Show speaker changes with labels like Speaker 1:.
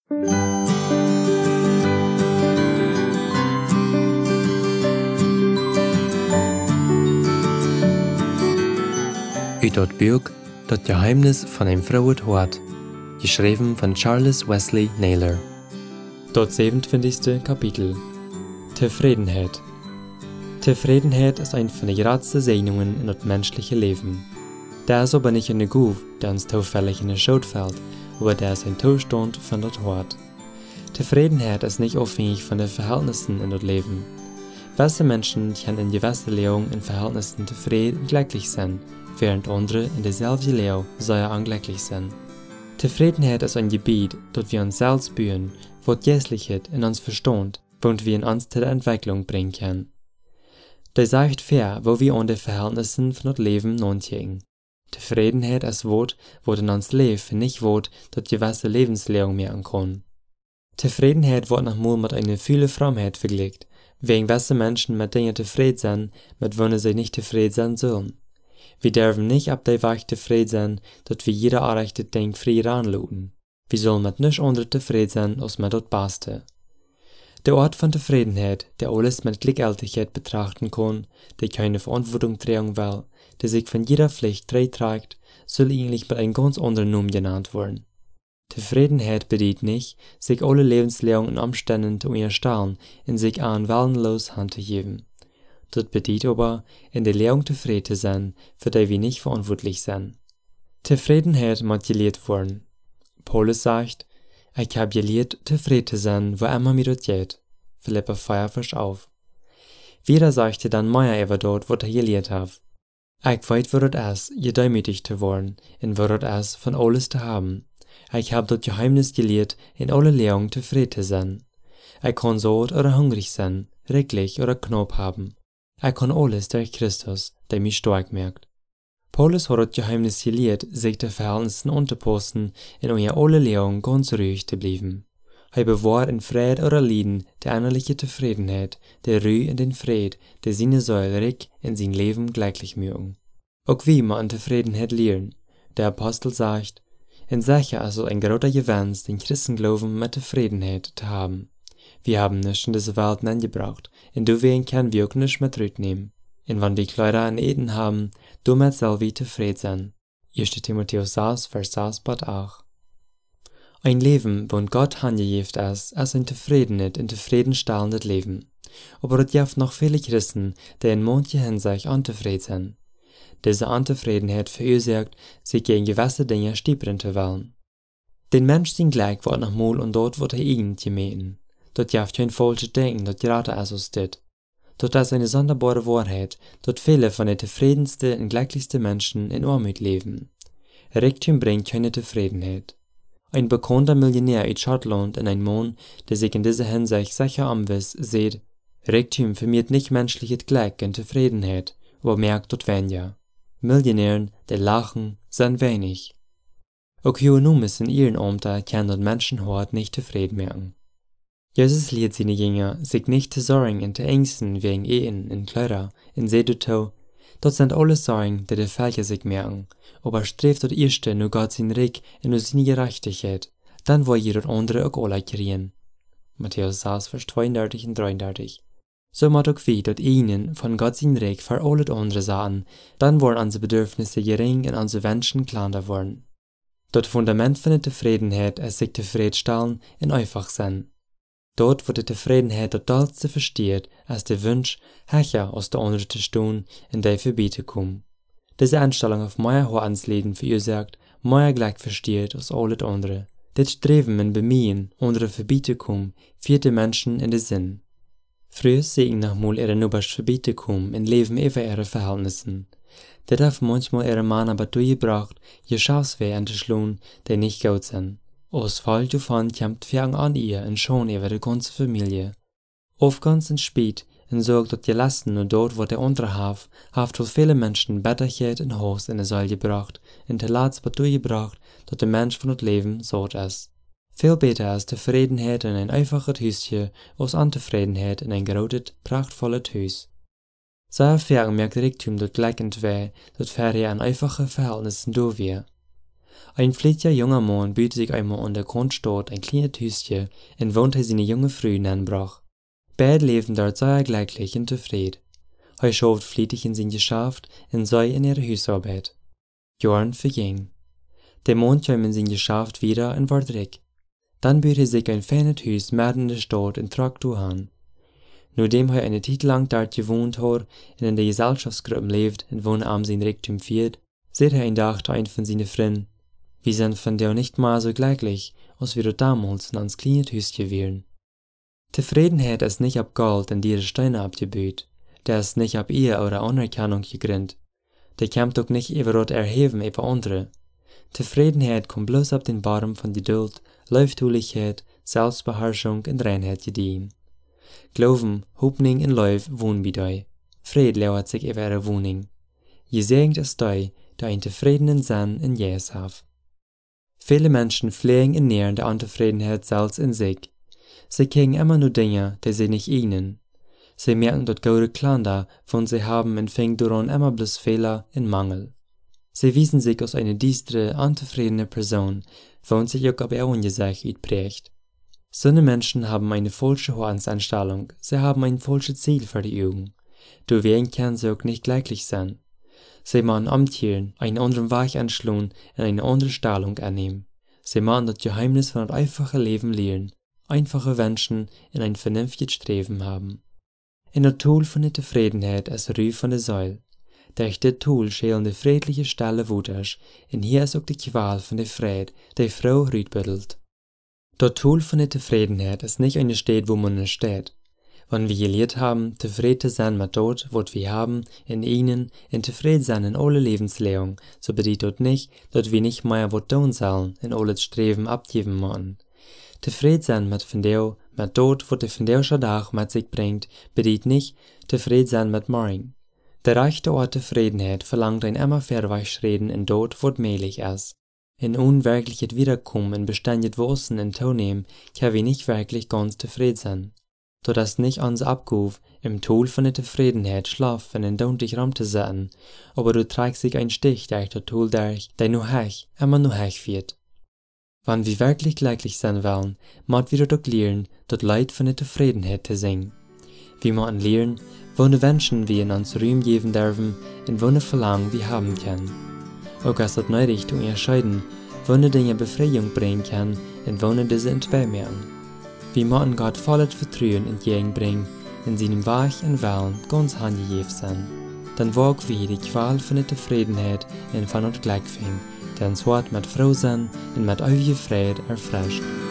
Speaker 1: Uit dat Buch Dat Geheimnis von einem Vrouwend Hart, geschrieben von Charles Wesley Naylor. Das 27. Kapitel. Tevredenheit. Tevredenheit ist eine von den größten Segnungen in das menschliche Leben. Der ist aber nicht eine Gabe, der uns zufällig in den Schoß fällt, aber der ist ein Zustand von das Hart. Tevredenheit ist nicht abhängig von den Verhältnissen in das Leben. Gewisse Menschen können in gewisser Leben in Verhältnissen zufrieden und glücklich sein, während andere in derselben Leben sehr unglücklich sind. Tevredenheit ist ein Gebiet, das wir uns selbst bühen, wo die Geistlichkeit in uns versteht, und wir in uns zu der Entwicklung bringen können. Das sagt fair, wo wir an den Verhältnissen von das Leben nachdenken. Tevredenheit ist Wort, wo in uns Leben nicht Wort, das gewisse Lebenslehung merken kann. Tevredenheit wird nochmal mit einer viele Fromheit verglichen, wegen gewisse Menschen mit Dingen zufrieden sind, mit denen sie nicht zufrieden sein sollen. Wir dürfen nicht ab der Weg zufrieden sein, dass wir jeder erreichte Ding frei ranluten. Wir sollen mit nichts anderes zufrieden sein, als mit das Beste. Der Ort von Zufriedenheit, der alles mit Gleichgültigkeit betrachten kann, der keine Verantwortung tragen will, der sich von jeder Pflicht frei trägt, soll eigentlich mit einem ganz anderen Namen genannt werden. Zufriedenheit bedeutet nicht, sich alle Lebenslehren und Umstände zu unterstellen und sich an willenlos Hand zu geben. Das bedeutet aber, in der Lehrung zufrieden zu sein, für die wir nicht verantwortlich sind. Zufriedenheit muss gelehrt werden. Paulus sagt, ich habe gelehrt, zufrieden zu sein, wo immer mir das geht. Philipper 4, Vers 11. Wieder sagte dann mehr über dort, was gelehrt hat. Ich weiß, wo das ist, gedemütigt zu werden, und wo das ist, von alles zu haben. Ich habe das Geheimnis gelehrt, in alle Lehrung zufrieden zu sein. Ich kann satt oder hungrig sein, rücklich oder knapp haben. Ich kann alles durch Christus, der mich stark macht. Paulus hat das Geheimnis gelehrt, sich den Verhältnissen anzupassen und in alle Lehrung ganz ruhig zu bleiben. Er bewahrt in Frieden oder Leiden die innerliche Zufriedenheit, der Ruhe und den Frieden, der seine Säule rick in sein Leben glücklich mögen. Auch wie man an Zufriedenheit lernen. Der Apostel sagt, in sicher ist es ein großer Gewinn, den Christenglauben mit Zufriedenheit zu haben. Wir haben nichts in diese Welt angebracht, und deswegen können wir auch nichts mit zurücknehmen. Und wenn wir Kleider und Eten haben, damit soll wir zufrieden sein. 1. Timotheus 6, Vers 6 bis 8. Ein Leben, wo Gott handgegeben ist ein zufriedenes und zufriedenstellendes Leben. Aber es gibt noch viele Christen, die in mancher Hinsicht unzufrieden sind. Diese Unzufriedenheit verursacht, sich gegen gewisse Dinge stiebern zu wollen. Den Mensch sein Glück wird noch mal und dort wird ihn gemessen. Dort gibt kein falsches Denken, das gerade ist als das. Dort ist eine sonderbare Wahrheit, dort viele von den zufriedensten und glücklichsten Menschen in Armut leben. Reichtum bringt keine Zufriedenheit. Ein bekannter Millionär in Schottland und ein Mann, der sich in dieser Hinsicht sicher anwisst, sagt, Reichtum vermehrt nicht menschliches Glück und Zufriedenheit, aber merkt dort weniger. Millionären, die lachen, sind wenig. Auch Ökonomen in ihren Ämtern können das Menschenhort nicht zufrieden merken. Jesus lehrt seine Jünger, sich nicht zu sorgen und zu ängsten wegen Ehen und Kleider, und seht dazu, dort sind alle Sorgen, die Völker sich merken, aber strebt das Erste nur Gott sein Reich und nur seine Gerechtigkeit, dann will jeder andere auch alle kriegen. Matthäus 6, Vers 32 und 33. So macht auch wir, dass ihnen von Gott sein Reich für alle andere sagen, dann wollen unsere Bedürfnisse gering und unsere Wünsche kleiner werden. Das Fundament von der Zufriedenheit ist sich zufriedenstellen und einfach sein. Dort, wo die Zufriedenheit das Tollste versteht, als der Wunsch, höher als der andere zu stehen, in der Verbiete kommen. Diese Einstellung auf mehr Hoheitsleben verursacht, mehr Glück versteht als alles andere. Das Streben und Bemühen, andere Verbiete kommen, führt die Menschen in den Sinn. Früher sehen nochmal ihre Nubers Verbiete kommen und leben über ihre Verhältnissen. Der darf manchmal ihre Mann aber durchgebracht, ihr Schaffswehr anzuschlagen, die nicht gut sind. Aus Fall davon kommt Fang an ihr und schon über die ganze Familie. Oft ganz in spät, und sorgt dort die Lasten und dort, wo der andere haft wohl viele Menschen Betterkeit und Haus in der Säule gebracht, und der Latz wird durchgebracht, dass der Mensch von das Leben satt ist. Viel besser ist Zufriedenheit in ein einfaches Häuschen, als Unzufriedenheit in ein großes, prachtvolles Haus. So erfahren merkt Reichtum dort gleich weh, dass für an einfache Verhältnissen da wäre. Ein flittiger junger Mann bietet sich einmal an der Grundstadt ein kleines Hüstchen, in wohnt er seine junge Frau anbrach. Beide leben dort sehr glücklich und zufrieden. Er schafft flittig in sein Geschäft und sei in ihrer Hausarbeit. Jahren vergingen. Der Mann kam in sein Geschäft wieder und war weg. Dann bot er sich ein feines Haus mitten in der Stadt in Traktor an. Nachdem er eine Zeit lang dort gewohnt hat und in der Gesellschaftsgruppe lebt und wo er sein Reichtum führt, sieht er einen Tag ein von seinen Freunden: Wir sind von der nicht mal so glücklich, als wir damals in ans kleines Häuschen wären. Zufriedenheit ist nicht ab Gold und ihre Steine abgebüht, der ist nicht ab Ehe oder Anerkennung gegründet, der kommt auch nicht über das Erheben über andere. Zufriedenheit kommt bloß ab den Baum von Geduld, Lauftulichkeit, Selbstbeherrschung und Reinheit gediehen. Glauben, Hoffnung und Lauf wohnen bei dir. Fried lauert sich über ihre Wohnung. Gesegnet ist der einen zufriedenen Sinn in Jesus hat. Viele Menschen pflegen und nähren der Unzufriedenheit selbst in sich. Sie kriegen immer nur Dinge, die sie nicht ihnen. Sie merken dort gute Klander, von sie haben und finden daran immer bloß Fehler und Mangel. Sie wiesen sich als eine düstere, unzufriedene Person, von sich auch auf ihr Ungesicht utprägt. Solche Menschen haben eine falsche Hoheitsanstellung, sie haben ein falsches Ziel für die Augen. Deswegen können sie auch nicht glücklich sein. Sie machen umkehren, einen anderen Weg anschlagen und eine andere Stellung annehmen. Sie machen das Geheimnis von einem einfachen Leben lernen, einfache Menschen in ein vernünftiges Streben haben. In der Tool von der Zufriedenheit ist Ruhe von der Säule. Durch das Tool schälen die friedliche Stelle Wuters, und hier ist auch die Qual von der Fried, die Frau rütbüttelt. Das Tool von der Zufriedenheit ist nicht eine Stadt, wo man nicht steht. Wenn wir gelehrt haben, zufrieden zu sein mit dort, was wir haben, in ihnen, und zufrieden sein in alle Lebenslegung, so bedeutet das nicht, dass wir nicht mehr was tun sollen, in alles Streben abgeben müssen. Zufrieden sein mit dort, was der vandausche Tag mit sich bringt, bedeutet nicht, zufrieden sein mit morgen. Der rechte Ort der Zufriedenheit verlangt ein immer Verweichschreden in dort, was möglich ist. In unwirkliches Wiederkommen in beständiges Wachsen und Tonehmen können wir nicht wirklich ganz zufrieden sein. So dass nicht uns abguf, im Tool von der Zufriedenheit schlafen und don't dich rum zu setzen, aber du trägst sich ein Stich durch das Tool durch, der nur hech, immer nur hech wird. Wenn wir wirklich glücklich sein wollen, müssen wir doch lernen, das Leid von der Zufriedenheit zu singen. Wir müssen lernen, welche Wünschen wir in uns Ruhm geben dürfen und welche Verlangen wir haben können. Auch ist es nötig zu entscheiden, welche Dinge Befreiung bringen können und welche diese entwickeln. Wir müssen Gott volles Vertrauen entgegenbringen, in seinem Weg und Willen ganz handgegeben sein. Dann wagen wir die Qual von der Zufriedenheit und von uns Glück finden, der uns Wort mit Frohsinn und mit ewiger Freude erfrischt.